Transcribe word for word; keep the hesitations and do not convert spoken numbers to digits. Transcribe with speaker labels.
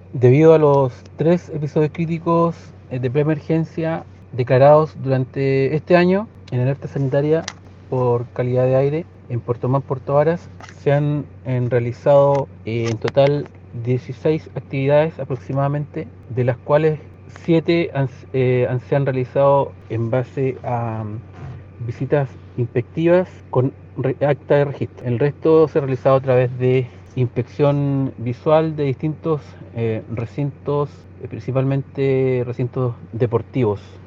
Speaker 1: Debido a los tres episodios críticos eh, de preemergencia declarados durante este año en alerta sanitaria por calidad de aire en Puerto Montt, Puerto Varas, se han en, realizado eh, en total dieciséis actividades aproximadamente, de las cuales siete han, eh, han, se han realizado en base a um, visitas inspectivas con re, acta de registro. El resto se ha realizado a través de inspección visual de distintos eh, recintos, eh, principalmente recintos deportivos.